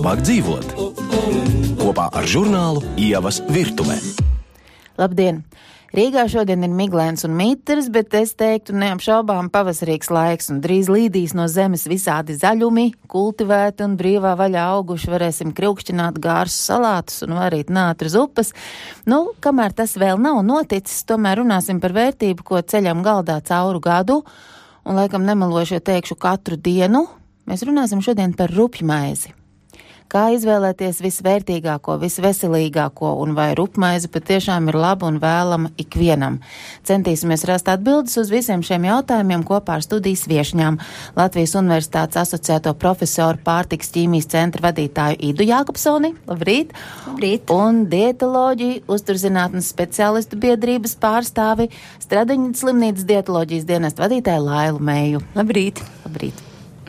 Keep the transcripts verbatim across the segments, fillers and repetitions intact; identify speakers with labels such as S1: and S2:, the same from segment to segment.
S1: labāk dzīvot. Kopā ar žurnālu Ievas virtuvē.
S2: Labdien! Rīgā šodien ir miglains un mitrs, bet es teiktu neapšaubām pavasarīgs laiks un drīz līdīs no zemes visādi zaļumi, kultivēti un brīvā vaļā auguši, varēsim kriukšķināt gārus salātus un varīt nātras upes. Nu, kamēr tas vēl nav noticis, tomēr runāsim par vērtību, ko ceļam galdā cauru gadu, un laikam nemelošie teikšu katru dienu, mēs runāsim šodien par rupjmaizi. Kā izvēlēties visvērtīgāko, visveselīgāko un vai rupmaize patiešām ir laba un vēlama ikvienam? Centīsimies rast atbildes uz visiem šiem jautājumiem kopā ar studijas viešņām. Latvijas Universitātes asociēto profesoru pārtikas ķīmijas centra vadītāju Idu Jākopsoni. Labrīt!
S3: Labrīt!
S2: Un dietoloģiju, uzturzinātnes speciālistu biedrības pārstāvi, Stradiņas slimnīcas dietoloģijas dienesta vadītāju Lailu Meju.
S3: Labrīt!
S2: Labrīt!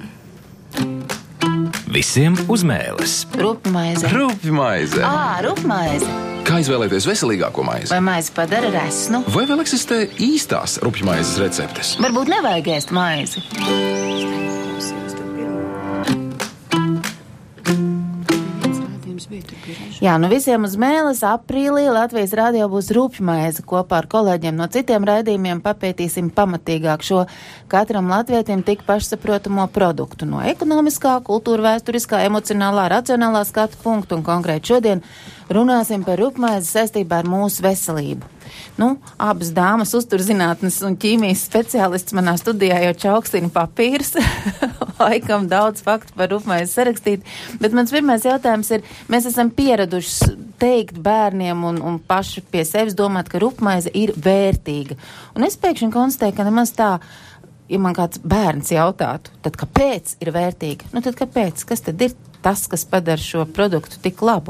S1: Visiem uz mēles.
S2: Rupmaize.
S4: Rupjmaize.
S2: Ā, rupmaize.
S4: Kā izvēlēties veselīgāko maizi?
S2: Vai maizi padara resnu?
S4: Vai vēl eksistē īstās rupjmaizes receptes?
S2: Varbūt nevajag ēst maizi. Jā, nu visiem uz mēles aprīlī Latvijas radio būs rupjmaize. Kopā ar kolēģiem no citiem raidījumiem papētīsim pamatīgāk šo katram latvietim tik pašsaprotamo produktu no ekonomiskā, kultūra vēsturiskā, emocionālā, racionālā skatu punktu, un konkrēti šodien runāsim par rupjmaizi saistībā ar mūsu veselību. Nu, abas dāmas uzturzinātnes un ķīmijas speciālists manā studijā jau čaukstina papīrs. Laikam daudz faktu par rupmaizi sarakstīt, bet mans pirmais jautājums ir, mēs esam pieraduši teikt bērniem un, un paši pie sevis domāt, ka rupmaize ir vērtīga. Un es pēkšņi konstatēju, ka nemaz tā, ja man kāds bērns jautātu, tad kāpēc ir vērtīga? Nu tad kāpēc? Kas tad ir tas, kas padara šo produktu tik labu?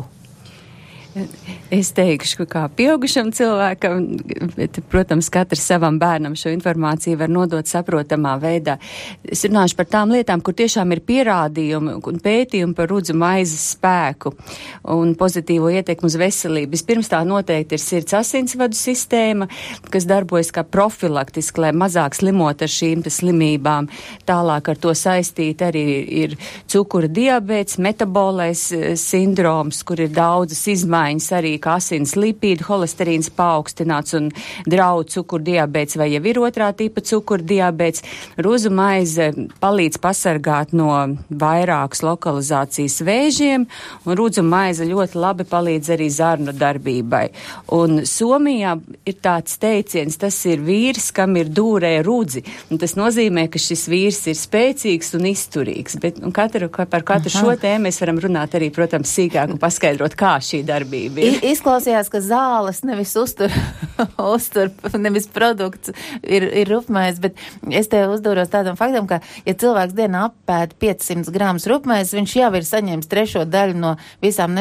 S3: Es teikšu, ka kā pieaugušam cilvēkam, bet, protams, katrs savam bērnam šo informāciju var nodot saprotamā veidā. Es runāšu par tām lietām, kur tiešām ir pierādījumi un pētījumi par rudzu maizes spēku un pozitīvo ietekmu uz veselību. Vispirms tā noteikti ir sirds asinsvadu sistēma, kas darbojas kā profilaktiski, lai mazāk slimot ar šīm slimībām. Tālāk ar to saistīt arī ir cukura diabēts, metabolais sindroms, kur ir daudzas izmaiņas arī, kā asins lipīdu, holesterīns paaugstināts un draud cukurdiabēts vai jau ir otrā tipa cukurdiabēts. Ruzu maize palīdz pasargāt no vairākas lokalizācijas vēžiem, un ruzu maize ļoti labi palīdz arī zarnu darbībai. Un Somijā ir tāds teiciens, tas ir vīrs, kam ir dūrē rudzi, un tas nozīmē, ka šis vīrs ir spēcīgs un izturīgs. Bet un katru, par katru Aha. šo tēmu mēs varam runāt arī, protams, sīkāk un paskaidrot, kā šī darbība.
S2: Izklausījās, ka zāles nevis uztur, uztur nevis produkts ir, ir rupmaize, bet es te uzdūros tādam faktam, ka, ja cilvēks dienā apēd piecsimt gramus rupmaizes, viņš jau ir saņēmis trešo daļu no visām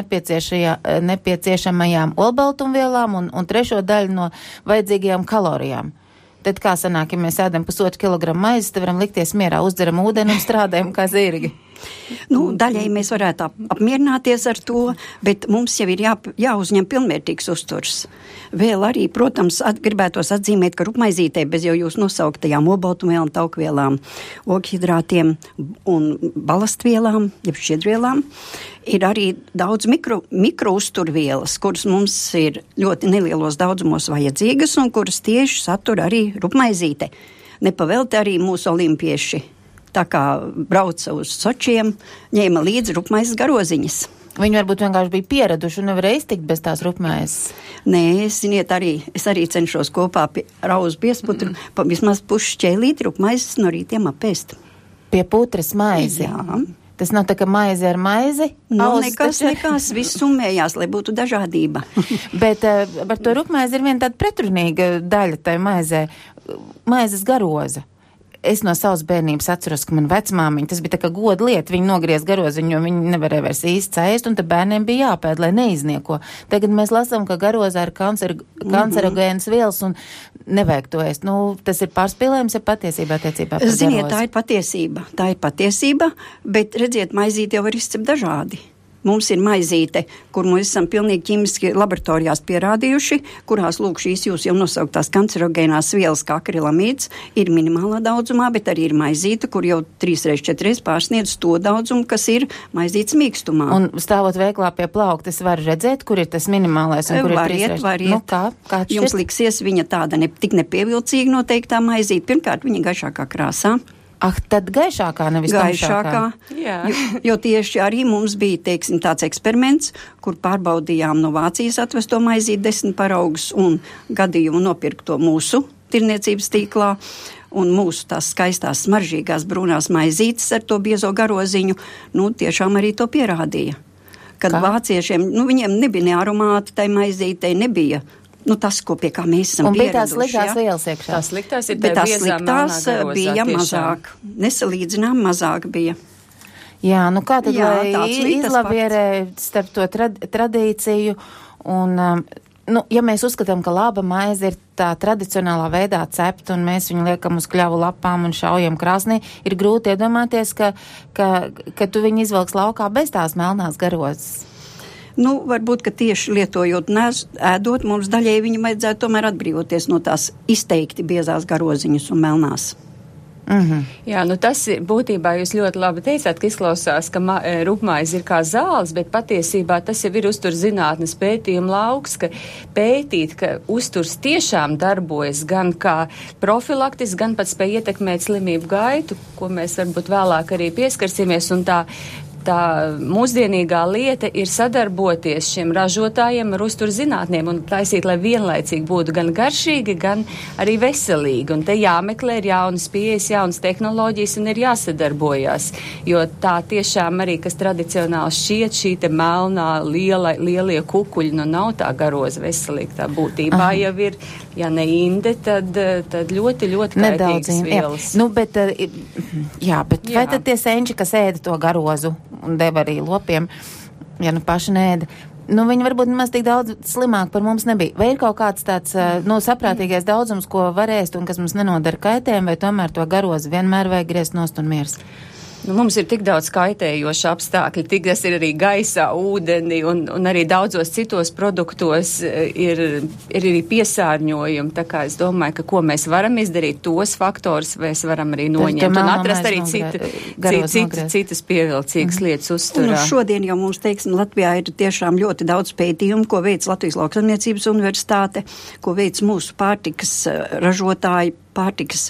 S2: nepieciešamajām olbaltumvielām un, un trešo daļu no vajadzīgajām kalorijām. Tad kā sanāk, ja mēs ēdam pusotru kilogramu maizes, tad varam likties mierā, uzdzeram ūdeni un strādājam kā zirgi.
S5: Nu, daļai mēs varētu ap, apmierināties ar to, bet mums jau ir jā, jāuzņem pilnvērtīgs uzturs. Vēl arī, protams, at, gribētos atzīmēt, ka rupmaizītē bez jau jūs nosauktajām olbaltumvielām, taukvielām, oghidrātiem un balastvielām, jeb šķiedrvielām, ir arī daudz mikro, mikrouzturvielas, kuras mums ir ļoti nelielos daudzumos vajadzīgas un kuras tieši satura arī rupmaizīte. Nepavelti arī mūsu olimpieši. Tā kā brauca uz Sočiem, ņēma līdzi rupmaizes garoziņas.
S2: Viņi varbūt vienkārši bija pieraduši un nevarēja iztikt bez tās rupmaizes.
S5: Nē, es, ziniet, arī, es arī cenšos kopā pie rauzu piesputru, mm. pa vismaz pušķēlīt rupmaizes no rītiem apēst.
S2: Pie putras maizi?
S5: Jā.
S2: Tas nav tā, ka maize ar maizi?
S5: Nu, nekas, nekas, viss summējās, lai būtu dažādība.
S2: Bet uh, par to rupmaizi ir viena tāda pretrunīga daļa tai maizē. Maizes garoza. Es no savas bērnības atceros, ka man vecmāmiņa, tas bija tā kā goda lieta, viņi nogriez garoziņu, jo viņi nevarēja vairs īsti ēst, un tad bērniem bija jāpēd, lai neiznieko. Tagad mēs lasām, ka garozā ir kancer, kancerogēnas vielas un nevajag to ēst. Nu, tas ir pārspīlējums, ja patiesībā attiecībā par
S5: Ziniet,
S2: garozi.
S5: tā ir patiesība, tā ir patiesība, bet redziet, maizīti jau var izcept dažādi. mums ir maizīte, kur mēs esam pilnīgi ķimiski laboratorijās pierādījuši, kurās, lūk, šīs jūs jau nosauktās kancerogēnās vielas, kā akrilamīds, ir minimālā daudzumā, bet arī ir maizīte, kur jau trīsreiz, četreiz pārsniedz to daudzumu, kas ir maizītes mīkstumā.
S2: Un stāvot veiklā pie plaukta, es varu redzēt, kur ir tas minimālais un kur
S5: variet,
S2: ir trīsreiz.
S5: Variet.
S2: Nu, kā? Kā
S5: Jums liksies viņa tāda ne, tik nepievilcīga noteiktā maizīte. Pirmkārt, viņa gaišākā krāsā.
S2: Ah, tad gaišākā, nevis
S5: gaišākā.
S3: Jā.
S5: Jo, jo tieši arī mums bija, teiksim, tāds eksperiments, kur pārbaudījām no Vācijas atvesto maizīti desmit paraugus un gadījumu nopirkt to mūsu tirniecības tīklā. Un mūsu tās skaistās, smaržīgās brūnās maizītes ar to biezo garoziņu, nu, tiešām arī to pierādīja. Kad Kā? Vāciešiem, nu, viņiem nebija ne aromāti, tai maizītei nebija. Nu, tas, ko pie kā mēs esam
S2: un
S5: pieraduši.
S2: Un bija tās sliktās
S5: ja?
S2: vielas iekšā.
S3: Tās sliktās ir
S5: Bet tās
S3: biezā
S5: sliktās
S3: garozā,
S5: bija
S3: tiešām.
S5: mazāk. Nesalīdzinām mazāk bija.
S2: Jā, nu kā tad,
S5: Jā,
S2: lai izlavierē starp to trad tradīciju un, um, nu, ja mēs uzskatām, ka laba maize ir tā tradicionālā veidā cepta un mēs viņu liekam uz kļavu lapām un šaujam krāsnī, ir grūti iedomāties, ka, ka, ka tu viņu izvelks laukā bez tās melnās garozes.
S5: Nu, varbūt, ka tieši lietojot nes, ēdot, mums daļai viņu vajadzētu tomēr atbrīvoties no tās izteikti biezās garoziņas un melnās.
S3: Mm-hmm. Jā, nu tas būtībā jūs ļoti labi teicāt, ka izklausās, ka ma, rupmaize ir kā zāles, bet patiesībā tas jau ir uzturs zinātnes pētījuma lauks, ka pētīt, ka uzturs tiešām darbojas gan kā profilaktis, gan pat spēj ietekmēt slimību gaitu, ko mēs varbūt vēlāk arī pieskarsimies, un tā Tā mūsdienīgā lieta ir sadarboties šiem ražotājiem ar uzturu zinātniem un taisīt, lai vienlaicīgi būtu gan garšīgi, gan arī veselīgi. Un te jāmeklē ir jaunas pieejas, jaunas tehnoloģijas un ir jāsadarbojās. Jo tā tiešām arī, kas tradicionāli šķiet, šī te melnā liela, lielie kukuļi, nu nav tā garoza veselīga. Tā būtībā Aha. jau ir, ja ne inde, tad, tad ļoti, ļoti kaitīgas vielas.
S2: Jā. Nu, bet, jā, bet jā. Vai tad tie senči, kas ēda to garozu un deva arī lopiem, ja nu paši nēda, nu viņi varbūt nemaz tik daudz slimāk par mums nebija. Vai ir kaut kāds tāds, nu, saprātīgais daudzums, ko var ēst un kas mums nenodara kaitējumu, vai tomēr to garozu vienmēr vajag griezt nost un miers?
S3: Nu, mums ir tik daudz kaitējoši apstākļi, tik tas ir arī gaisā, ūdeni un, un arī daudzos citos produktos ir, ir arī piesārņojumi. Tā kā es domāju, ka ko mēs varam izdarīt, tos faktorus mēs varam arī noņemt un atrast arī cita, cita, cita, citas pievilcīgas mm. lietas uzturā.
S5: Un šodien jau mums, teiksim, Latvijā ir tiešām ļoti daudz pētījumu, ko veic Latvijas Lauksaimniecības universitāte, ko veic mūsu pārtikas ražotāji, pārtikas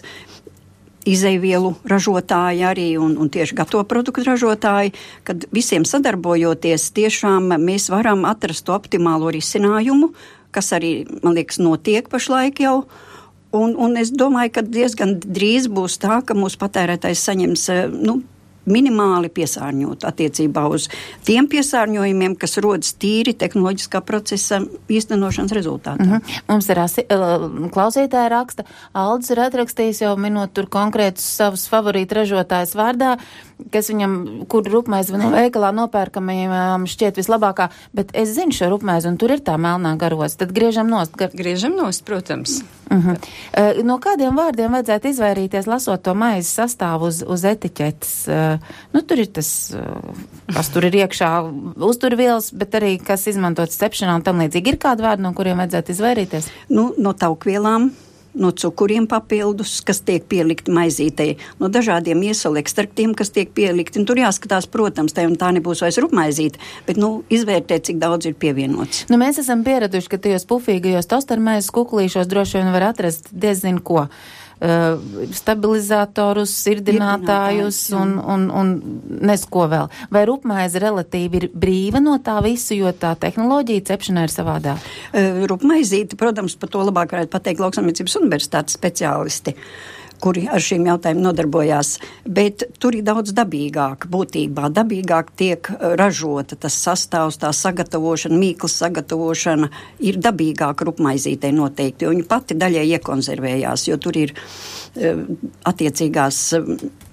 S5: izeivielu ražotāji arī un, un tieši gatavo produktu ražotāji, kad visiem sadarbojoties tiešām mēs varam atrast to optimālo risinājumu, kas arī, man liekas, notiek pašlaik jau. Un, un es domāju, ka diezgan drīz būs tā, ka mūsu patērētājs saņems, nu, minimāli piesārņot attiecībā uz tiem piesārņojumiem, kas rodas tīri tehnoloģiskā procesa īstenošanas rezultātā.
S2: Mm-hmm. Mums ir asi, klausītāja raksta, Aldis ir atrakstījis jau minot tur konkrētus savus favorītu ražotājus vārdā, kas viņam, kur rupmaize no veikalā nopērkamajām šķiet vislabākā, bet es zinu šo rupmaizi un tur ir tā melnā garoza, tad griežam nost. Gar...
S3: Griežam nost, protams.
S2: Uh-huh. Uh, no kādiem vārdiem vajadzētu izvairīties, lasot to maizes sastāvu uz, uz etiķetes? Uh, nu, tur ir tas, uh, kas tur ir iekšā uzturvielas, bet arī kas izmantots cepšanā un tam līdzīgi. Ir kādi vārdi, no kuriem vajadzētu izvairīties?
S5: Nu, no taukvielām, no cukuriem papildus, kas tiek pielikti maizītei, no dažādiem iesolu ekstraktiem, kas tiek pielikti. Un tur jāskatās, protams, tai un tā nebūs vairs rupmaizīte, bet, nu, izvērtēt, cik daudz ir pievienots.
S2: Nu, mēs esam pieraduši, ka tajos pufīgajos tostermaizes kukulīšos droši vien var atrast diezin ko. Uh, stabilizatorus, sirdinātājus un, un, un nesko vēl. Vai rupmaize relatīvi ir brīva no tā visu, jo tā tehnoloģija cepšanā ir savādā?
S5: Uh, rupmaizīte, protams, par to labāk varētu pateikt Lauksaimniecības universitātes speciālisti, kuri ar šīm jautājumiem nodarbojās, bet tur ir daudz dabīgāk, būtībā dabīgāk tiek ražota tas sastāvs, tā sagatavošana, mīklas sagatavošana ir dabīgāk rupmaizītei noteikti, jo viņa pati daļai iekonservējās, jo tur ir uh, attiecīgās uh,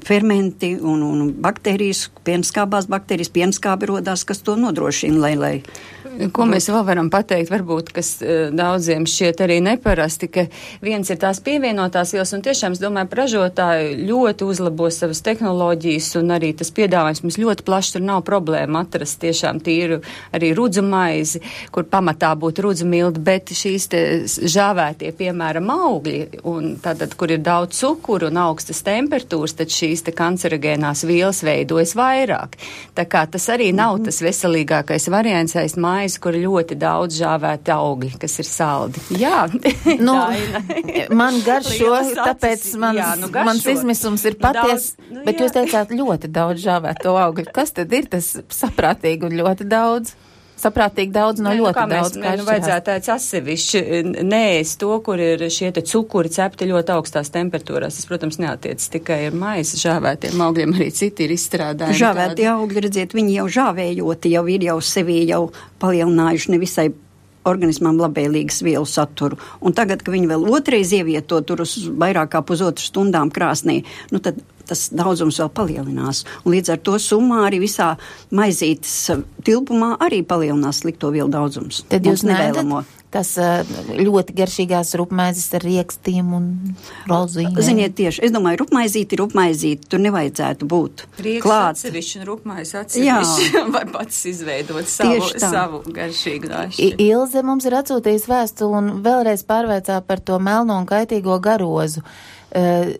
S5: fermenti un, un baktērijas, pienskābās baktērijas, pienskābi rodās, kas to nodrošina, lai, lai
S3: Ko mēs vēl varam pateikt, varbūt, kas uh, daudziem šķiet arī neparasti, ka viens ir tās pievienotās vielas, un tiešām, es domāju, ražotāji ļoti uzlabo savas tehnoloģijas, un arī tas piedāvājums mums ļoti plašs, tur nav problēma atrast tiešām tīru arī rudzumaizi, kur pamatā būtu rudzumildi, bet šīs te žāvētie, piemēram, augļi, un tātad, kur ir daudz cukuru un augstas temperatūras, tad šīs te kancerogēnās vielas veidojas vairāk. Tā kā tas arī nav tas veselīgākais variants aiz mājas, kur ļoti daudz žāvēti augļi, kas ir saldi. Jā,
S2: nu, man garšo, tāpēc mans,
S3: jā, nu garšo.
S2: Mans izmisums ir paties,
S3: daudz, nu,
S2: bet
S3: jā.
S2: Jūs teicāt ļoti daudz žāvēto augļu. Kas tad ir tas saprātīgi un ļoti daudz? Saprātīgi daudz no
S3: ne,
S2: ļoti
S3: nu,
S2: daudz.
S3: Mēs, nu, vajadzētu tāds atsevišķi neēst to, kur ir šie te cukuri cepti ļoti augstās temperatūrās. Tas, protams, neatiec tikai ar maisa žāvētiem augļiem, arī citi ir izstrādājumi.
S5: Žāvēti augļi, redziet, viņi jau žāvējoti, jau ir jau sevi jau palielinājuši nevisai organismam labvēlīgas vielu saturu. Un tagad, ka viņi vēl otrais ievieto tur uz vairāk kā pusotru stundām krāsnī, nu tad tas daudzums vēl palielinās. Un līdz ar to summā arī visā maizītes tilpumā arī palielinās slikto vielu daudzums.
S2: Tad jūs nevēlamo. Tas ļoti garšīgās rupmaizes ar riekstiem un rozīnēm.
S5: Ziniet, tieši, es domāju, rupmaizīti ir rupmaizīti, tur nevajadzētu būt
S3: Rieks
S5: klāt.
S3: Atsevišķi un rupmaiz atsevišķi, vai pats izveidot savu, savu garšīgu dašķi.
S2: Ilze mums ir atsūtījusi vēstuli un vēlreiz pārveicā par to melno un kaitīgo garozu. Uh,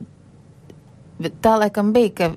S2: tā laikam bija, ka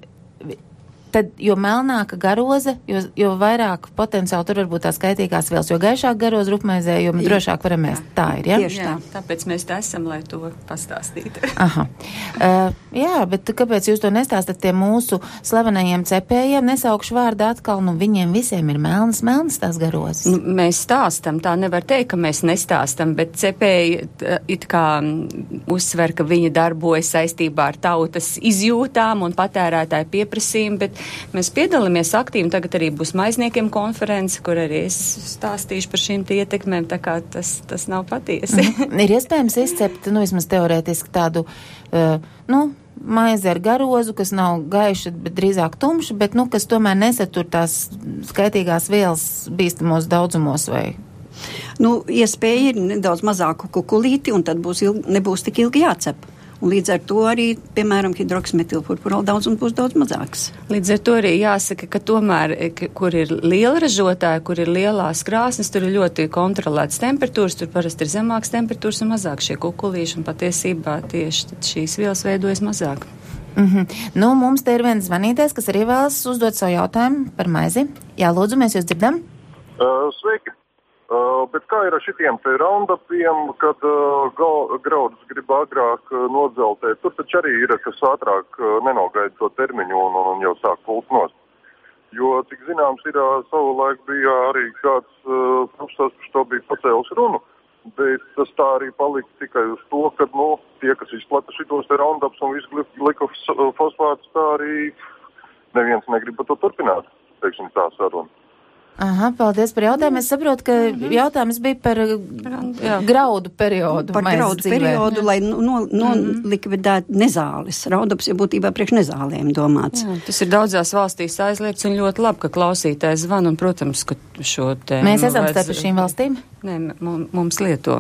S2: tad, jo melnāka garoze, jo, jo vairāk potenciāli tur var būt tās kaitīgās vielas, jo gaišāk garoze rupmaizē, jo drošāk varam ēst. Tā ir, ja?
S5: Tieši tā.
S3: Jā, tāpēc mēs te esam, lai to pastāstītu.
S2: Aha. Uh, jā, bet kāpēc jūs to nestāstat tiem mūsu slavenajiem cepējiem? Nesaukšu vārdu atkal, nu viņiem visiem ir melnas, melnas tās garozes.
S3: Nu, mēs stāstam, tā nevar teikt, ka mēs nestāstam, bet cepēji it kā uzsver, ka viņi darbojas saistībā ar tautas izjūtām un patērētāju pieprasījumu, bet mēs piedalāmies aktīvi, tagad arī būs maizniekiem konference, kur arī es stāstīšu par šīm ietekmēm, tā kā tas, tas nav patiesi.
S2: Mm. Ir iespējams izcept, nu, vismaz teorētiski tādu, uh, nu, maizi ar garozu, kas nav gaiša, bet drīzāk tumša, bet, nu, kas tomēr nesatur tās skaitīgās vielas bīstamos daudzumos vai...
S5: Nu, iespēja ir nedaudz mazāku kukulīti, un tad būs ilgi, nebūs tik ilgi jācep. Un līdz ar to arī, piemēram, hidroksimetilfurpurola daudzums būs daudz mazāks.
S3: Līdz ar to arī jāsaka, ka tomēr, kur ir liela ražotāja, kur ir lielās krāsnes, tur ir ļoti kontrolētas temperatūras, tur parasti ir zemāks temperatūras un mazāk šie kukulīši, un patiesībā tieši šīs vielas veidojas mazāk.
S2: Mm-hmm. Nu, mums te ir viens zvanītājs, kas arī vēlas uzdot savu jautājumu par maizi. Jā, lūdzu, mēs jūs dzirdam.
S6: Uh, sveiki! Uh, bet kā ir ar šitiem te roundupiem, kad uh, gal, graudus grib agrāk uh, nodzeltēt? Tur taču arī ir, kas ātrāk uh, nenogaida to termiņu un, un, un jau sāk pult nost. Jo, cik zināms, ir uh, savulaik bija arī kāds uh, profesors, kurš to bija pacēlis runu, bet tas tā arī palika tikai uz to, ka, nu, tie, kas izplata šitos te roundups un visu glikofosfātus, tā arī neviens negrib to turpināt, teiksim, tā saruna.
S2: Aha, paldies par jautājumu. Es saprotu, ka jautājums bija par jā. graudu periodu.
S5: Par graudu dzīvē. periodu, jā. lai no, no mm. likvidētu nezāles. Raudups ir būtībā priekš nezālēm domāts.
S3: Jā, tas ir daudzās valstīs aizliegts un ļoti labi, ka klausītājs zvan un, protams, ka šo tēmu...
S2: Mēs esam starp šīm valstīm?
S3: Nē, mums lieto.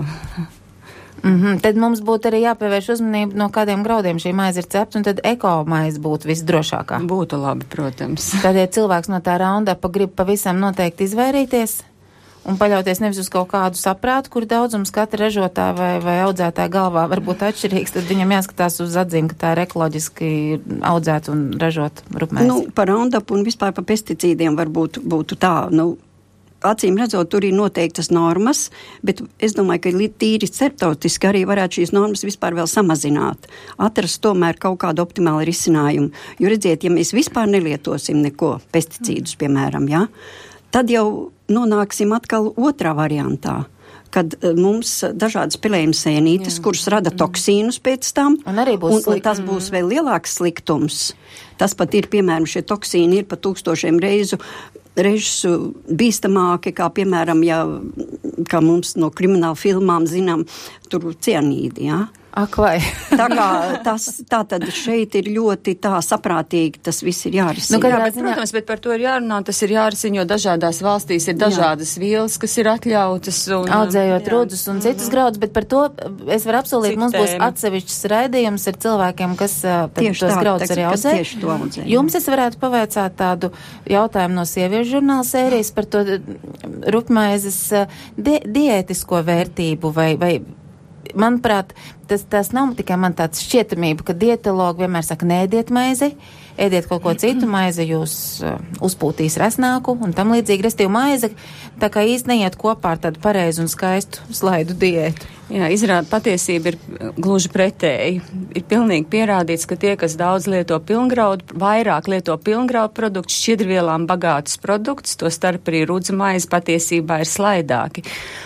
S2: Mm-hmm. Tad mums būtu arī jāpievērš uzmanību, no kādiem graudiem šī maize ir cepta, un tad eko maize būtu visdrošākā.
S3: Būtu labi, protams.
S2: Tad, ja cilvēks no tā raundapa grib pavisam noteikti izvairīties un paļauties nevis uz kaut kādu saprātu, kur daudzums katra ražotā vai, vai audzētāja galvā var būt atšķirīgs, tad viņam jāskatās uz atzīmi, ka tā ir ekoloģiski audzēt un ražot rupmaizi.
S5: Nu, par raundapu un vispār par pesticīdiem varbūt būtu tā, nu, acīm redzot, tur ir noteiktas normas, bet es domāju, ka tīri starptautiski arī varētu šīs normas vispār vēl samazināt. Atrast tomēr kaut kādu optimālu risinājumu. Jo redziet, ja mēs vispār nelietosim neko, pesticīdus, piemēram, ja, tad jau nonāksim atkal otrā variantā, kad mums dažādas pelējuma sēnītes, kuras rada toksīnus pēc tam,
S2: un, un,
S5: un tas būs vēl lielāks sliktums. Tas pat ir, piemēram, šie toksīni ir pa tūkstošiem reizu reizes bīstamāki, kā piemēram, ja, kā mums no krimināla filmām zinām, tur cianīdi, jā.
S2: Ak, vai?
S5: Tā kā tas, tā tad šeit ir ļoti tā saprātīgi, tas viss ir jārisina.
S2: Nu,
S3: Jā, bet, protams, bet par to ir jārunā, tas ir jārisina, jo dažādās valstīs ir dažādas jā. vielas, kas ir atļautas. Un,
S2: audzējot
S3: jā.
S2: rudzus un citus graudus, bet par to es varu apsolīt, mums būs atsevišķs raidījums ar cilvēkiem, kas tos
S5: tā,
S2: graudus arī audzē. Jums es varētu pavaicāt tādu jautājumu no sieviešu žurnāla sērijas par to rupmaizes di diētisko vērtību vai, vai manuprāt, tas, tas nav tikai man tāds šķietamība, ka dietologi vienmēr saka, neēdiet maizi, ēdiet kaut ko citu, maize jūs uh, uzpūtīs resnāku un tam līdzīgi, restīvi maize, tā kā īsti neiet kopā ar tādu pareizu un skaistu slaidu diētu.
S3: Jā, izrāda patiesība ir gluži pretēji. Ir pilnīgi pierādīts, ka tie, kas daudz lieto pilngraudu, vairāk lieto pilngraudu produktus, šķidrvielām bagātus produktus, to starp arī rudzu maizi patiesībā ir slaidāki.